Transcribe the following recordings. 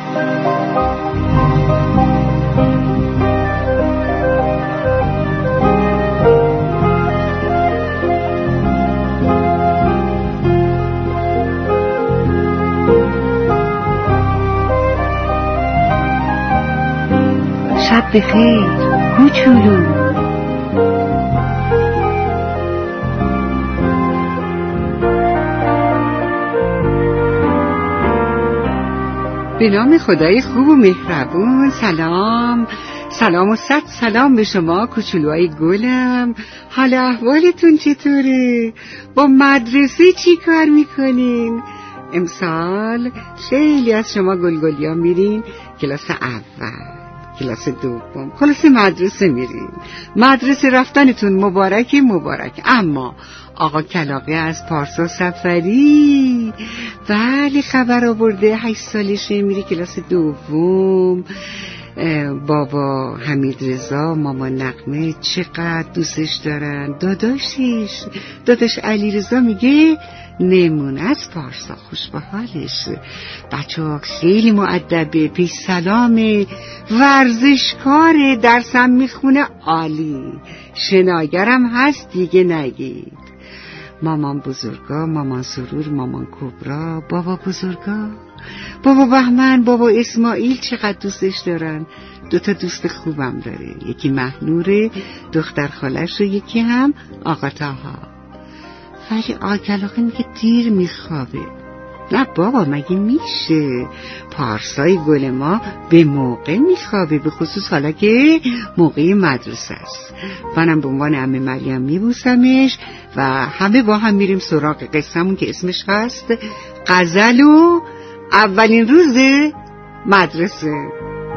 شب بخیر کوچولو. به نام خدای خوب و مهربون. سلام و صد سلام به شما کوچولوهای گلم. حال احوالتون چطوره؟ با مدرسه چی کار میکنین؟ امسال خیلی از شما گلگلیا میرین کلاس اول، کلاس دوم، خلاص مدرسه میرین. مدرسه رفتنتون مبارک. اما آقا کلاغه از پارسا سفری بله خبر آورده 8 سالشه، میره کلاس دوم. بابا حمید رضا، ماما نغمه چقدر دوستش دارن. داداش علی رضا میگه نمونه از پارسا، خوش به حالش. بچه‌ها خیلی مؤدبه، پیش سلامه، ورزشکاره، درسم میخونه عالی، شناگرم هست دیگه نگید. مامان بزرگا، مامان سرور، مامان کبرا، بابا بزرگا، بابا بهمن، بابا اسماعیل چقدر دوستش دارن. 2 دوست خوبم داره، یکی مهنوره دختر خالش و یکی هم آقا طاها. ولی آقا کلاغه میگه دیر میخوابه. نه بابا مگه میشه؟ پارسای گل ما به موقع میخوابه، به خصوص حالا که موقع مدرسه است. منم به عنوان عمه مریم میبوسمش و همه با هم میریم سراغ قصه‌مون که اسمش هست غزل و اولین روز مدرسه.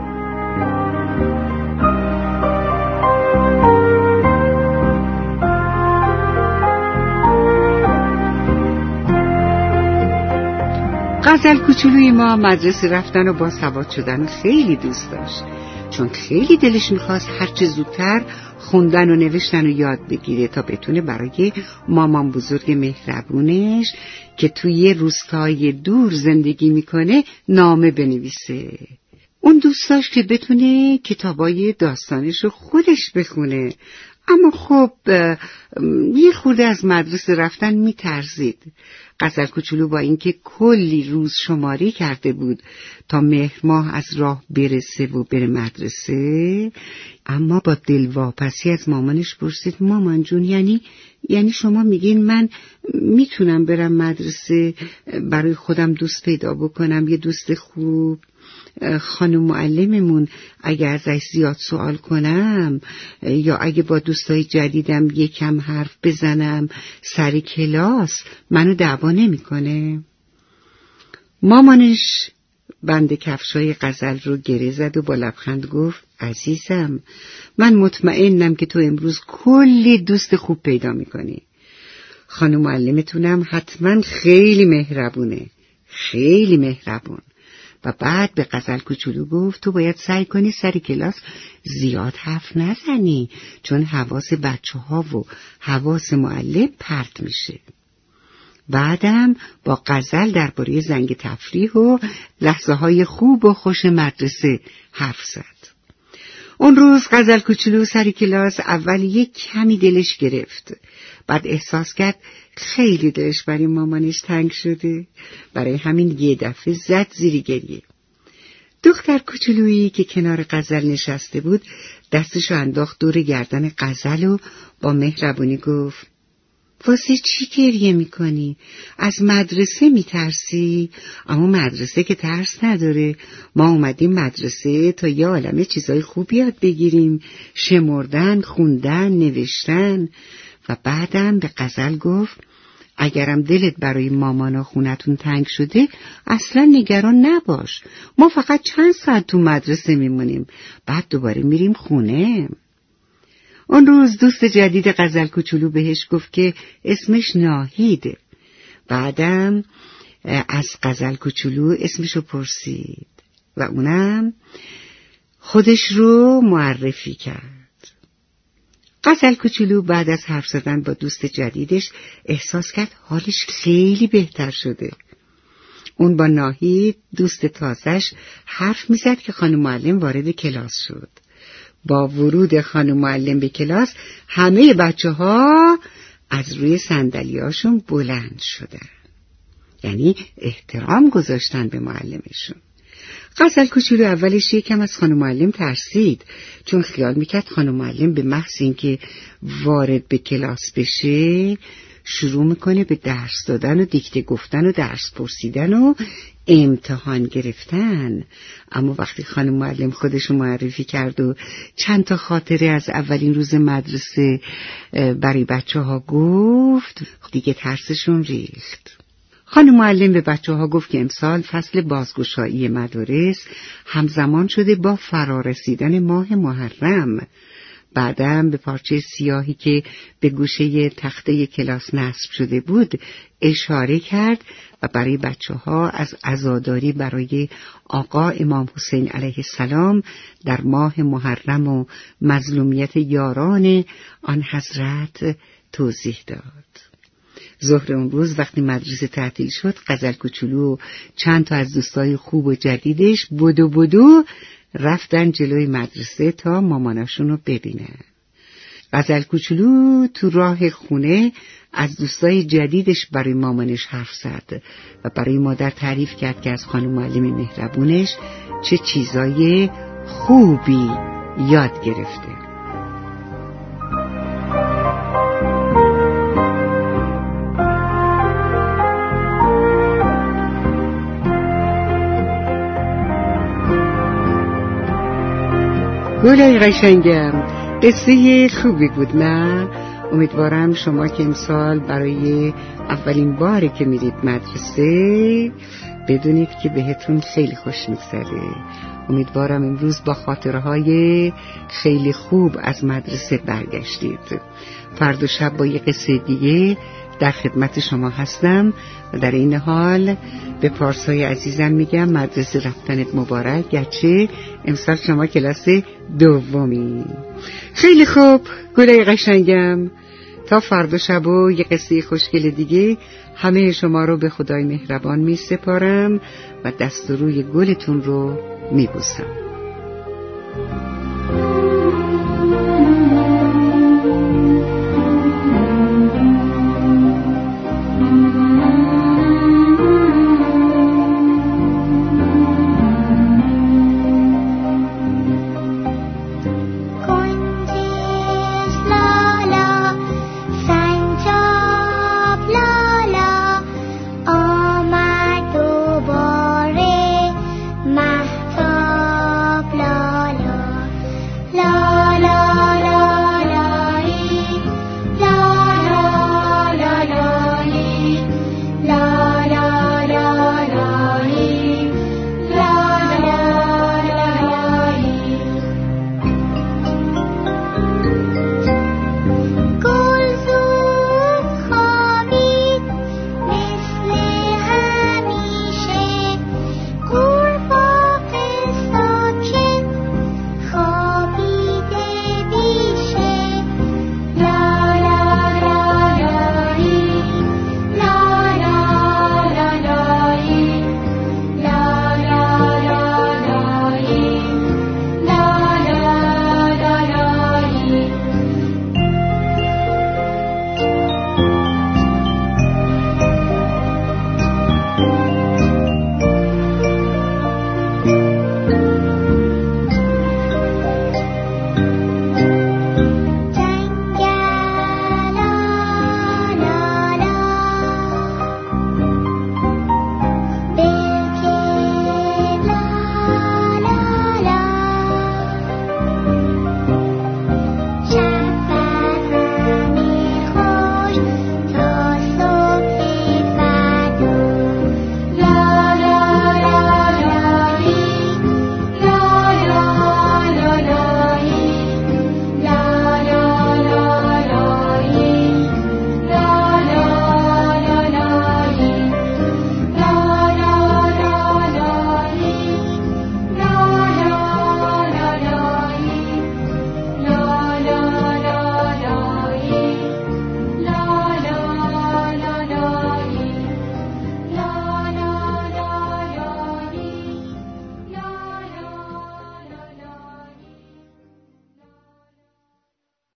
غزل کوچولوی ما مدرسه رفتن و باسواد شدن خیلی دوست داشت، چون خیلی دلش میخواست هرچه زودتر خوندن و نوشتن و یاد بگیره تا بتونه برای مامان بزرگ مهربونش که توی روستای دور زندگی میکنه نامه بنویسه. اون دوست داشت که بتونه کتابای داستانش رو خودش بخونه، اما خب یه خورده از مدرسه رفتن میترسید. غزل کوچولو با اینکه کلی روز شماری کرده بود تا مهر ماه از راه برسه و بره مدرسه، اما با دلواپسی از مامانش پرسید مامان جون یعنی شما میگین من میتونم برم مدرسه برای خودم دوست پیدا بکنم، یه دوست خوب؟ خانم معلممون اگه ازش زیاد سوال کنم یا اگه با دوستای جدیدم یکم حرف بزنم سر کلاس منو دعوا نمیکنه؟ مامانش بند کفشای غزل رو گره زد و با لبخند گفت عزیزم من مطمئنم که تو امروز کلی دوست خوب پیدا میکنی. خانم معلمتونم حتما خیلی مهربونه، خیلی مهربون. و بعد به غزل کوچولو گفت تو باید سعی کنی سر کلاس زیاد حرف نزنی، چون حواس بچه‌ها و حواس معلم پرت میشه. بعدم با غزل درباره زنگ تفریح و لحظه‌های خوب و خوش مدرسه حرف زد. اون روز غزل کوچولو سر کلاس اول یک کمی دلش گرفت، بعد احساس کرد خیلی دلش برای مامانش تنگ شده، برای همین یه دفعه زد زیر گریه. دختر کوچولویی که کنار غزل نشسته بود دستشو انداخت دور گردن غزل و با مهربونی گفت واسه چی گریه میکنی؟ از مدرسه میترسی؟ اما مدرسه که ترس نداره، ما اومدیم مدرسه تا یه عالمه چیزای خوب یاد بگیریم، شمردن، خوندن، نوشتن. و بعدم به غزل گفت اگرم دلت برای مامانا خونتون تنگ شده اصلا نگران نباش، ما فقط چند ساعت تو مدرسه میمونیم، بعد دوباره میریم خونه. اون روز دوست جدید غزل کوچولو بهش گفت که اسمش ناهیده. بعدم از غزل کوچولو اسمشو پرسید و اونم خودش رو معرفی کرد. غزل کوچولو بعد از حرف زدن با دوست جدیدش احساس کرد حالش خیلی بهتر شده. اون با ناهید دوست تازش حرف میزد که خانم معلم وارد کلاس شد. با ورود خانم معلم به کلاس همه بچه‌ها از روی صندلیاشون بلند شدن، یعنی احترام گذاشتن به معلمشون. غزل کوچولو اولش یکم از خانم معلم ترسید، چون خیال میکرد خانم معلم به محض اینکه وارد به کلاس بشه شروع میکنه به درس دادن و دیکته گفتن و درس پرسیدن و امتحان گرفتن. اما وقتی خانم معلم خودشو معرفی کرد و چند تا خاطره از اولین روز مدرسه برای بچه ها گفت، دیگه ترسشون ریخت. خانم معلم به بچه ها گفت که امسال فصل بازگشایی مدارس همزمان شده با فرارسیدن ماه محرم. بعدم به پارچه سیاهی که به گوشه تخته کلاس نصب شده بود اشاره کرد و برای بچه ها از عزاداری برای آقا امام حسین علیه السلام در ماه محرم و مظلومیت یاران آن حضرت توضیح داد. ظهر اون روز وقتی مدرسه تعطیل شد، غزل کوچولو و چند تا از دوستای خوب و جدیدش بدو رفتن جلوی مدرسه تا ماماناشون رو ببینن. غزل کوچولو تو راه خونه از دوستای جدیدش برای مامانش حرف زد و برای مادر تعریف کرد که از خانم معلم مهربونش چه چیزای خوبی یاد گرفته. گلای قشنگم، قصه خوبی بود نه؟ امیدوارم شما که امسال برای اولین باره که میرید مدرسه بدونید که بهتون خیلی خوش میگذره. امیدوارم امروز با خاطرهای خیلی خوب از مدرسه برگشتید. فردا شب با یه قصه دیگه در خدمت شما هستم و در این حال به پارسای عزیزم میگم مدرسه رفتنت مبارک، گرچه امسال شما کلاس دومی. خیلی خوب گلای قشنگم، تا فردا شب و یه قصه خوشگل دیگه همه شما رو به خدای مهربان می سپارم و دست و روی گلتون رو می بوسم.